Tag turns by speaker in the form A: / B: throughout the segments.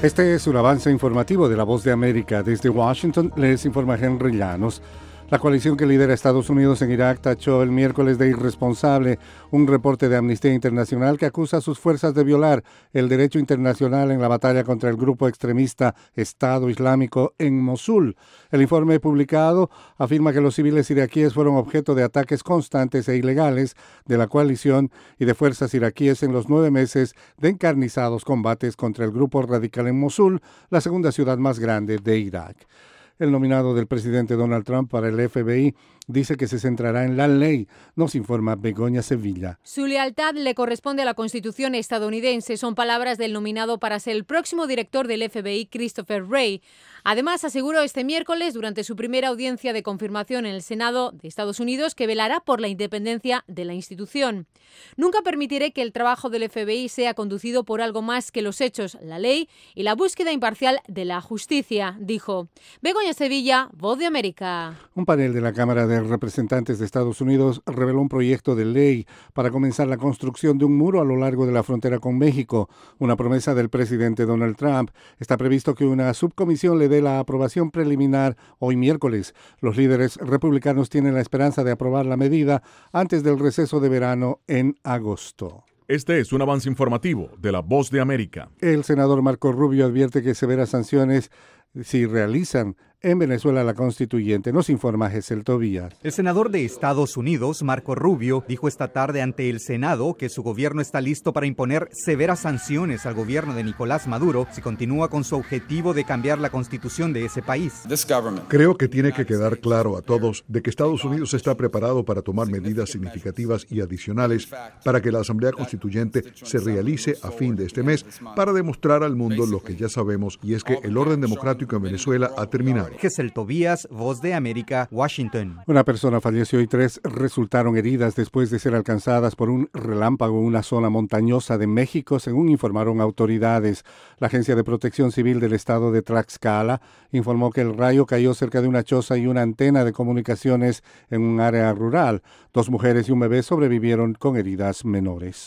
A: Este es un avance informativo de La Voz de América. Desde Washington les informa Henry Llanos. La coalición que lidera Estados Unidos en Irak tachó el miércoles de irresponsable un reporte de Amnistía Internacional que acusa a sus fuerzas de violar el derecho internacional en la batalla contra el grupo extremista Estado Islámico en Mosul. El informe publicado afirma que los civiles iraquíes fueron objeto de ataques constantes e ilegales de la coalición y de fuerzas iraquíes en los 9 meses de encarnizados combates contra el grupo radical en Mosul, la segunda ciudad más grande de Irak. El nominado del presidente Donald Trump para el FBI dice que se centrará en la ley, nos informa Begoña Sevilla.
B: Su lealtad le corresponde a la Constitución estadounidense, son palabras del nominado para ser el próximo director del FBI, Christopher Wray. Además, aseguró este miércoles, durante su primera audiencia de confirmación en el Senado de Estados Unidos, que velará por la independencia de la institución. Nunca permitiré que el trabajo del FBI sea conducido por algo más que los hechos, la ley y la búsqueda imparcial de la justicia, dijo. Begoña Sevilla, Voz de América.
A: Un panel de la Cámara de Representantes de Estados Unidos reveló un proyecto de ley para comenzar la construcción de un muro a lo largo de la frontera con México, una promesa del presidente Donald Trump. Está previsto que una subcomisión le dé la aprobación preliminar hoy miércoles. Los líderes republicanos tienen la esperanza de aprobar la medida antes del receso de verano en agosto.
C: Este es un avance informativo de La Voz de América.
A: El senador Marco Rubio advierte que severas sanciones si realizan en Venezuela la constituyente. Nos informa Gesel Tobías.
D: El senador de Estados Unidos, Marco Rubio, dijo esta tarde ante el Senado que su gobierno está listo para imponer severas sanciones al gobierno de Nicolás Maduro si continúa con su objetivo de cambiar la constitución de ese país.
E: Creo que tiene que quedar claro a todos de que Estados Unidos está preparado para tomar medidas significativas y adicionales para que la Asamblea Constituyente se realice a fin de este mes para demostrar al mundo lo que ya sabemos, y es que el orden democrático en Venezuela ha terminado.
D: Gesel Tobías, Voz de América, Washington.
A: Una persona falleció y 3 resultaron heridas después de ser alcanzadas por un relámpago en una zona montañosa de México, según informaron autoridades. La Agencia de Protección Civil del estado de Tlaxcala informó que el rayo cayó cerca de una choza y una antena de comunicaciones en un área rural. 2 mujeres y un bebé sobrevivieron con heridas menores.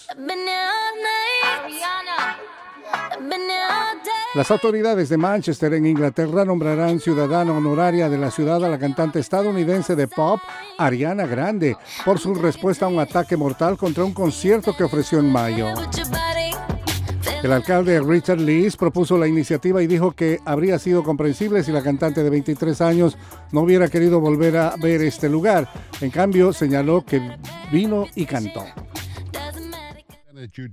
A: Las autoridades de Manchester, en Inglaterra, nombrarán ciudadana honoraria de la ciudad a la cantante estadounidense de pop Ariana Grande por su respuesta a un ataque mortal contra un concierto que ofreció en mayo. El alcalde Richard Lees propuso la iniciativa y dijo que habría sido comprensible si la cantante de 23 años no hubiera querido volver a ver este lugar. En cambio, señaló que vino y cantó.